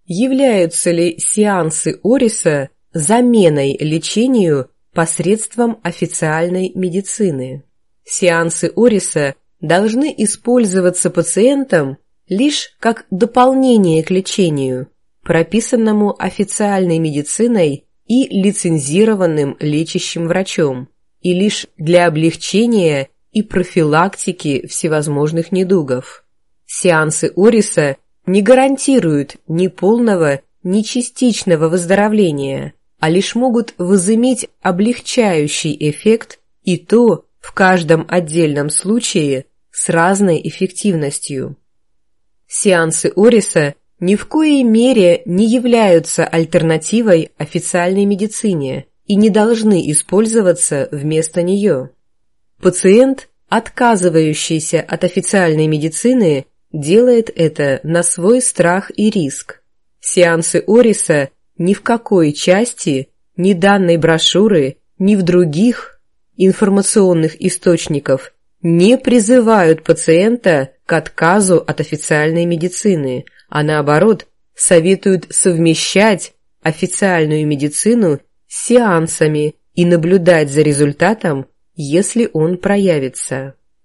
являются ли сеансы Ориса заменой лечению посредством официальной медицины. Сеансы Ориса должны использоваться пациентом лишь как дополнение к лечению, прописанному официальной медициной и лицензированным лечащим врачом, и лишь для облегчения и профилактики всевозможных недугов. Сеансы Ориса не гарантируют ни полного, ни частичного выздоровления, а лишь могут возыметь облегчающий эффект, и то в каждом отдельном случае с разной эффективностью. Сеансы Ориса ни в коей мере не являются альтернативой официальной медицине и не должны использоваться вместо нее. Пациент, отказывающийся от официальной медицины, делает это на свой страх и риск. Сеансы Ориса ни в какой части, ни данной брошюры, ни в других информационных источников не призывают пациента к отказу от официальной медицины, а наоборот советуют совмещать официальную медицину с сеансами и наблюдать за результатом, если он проявится.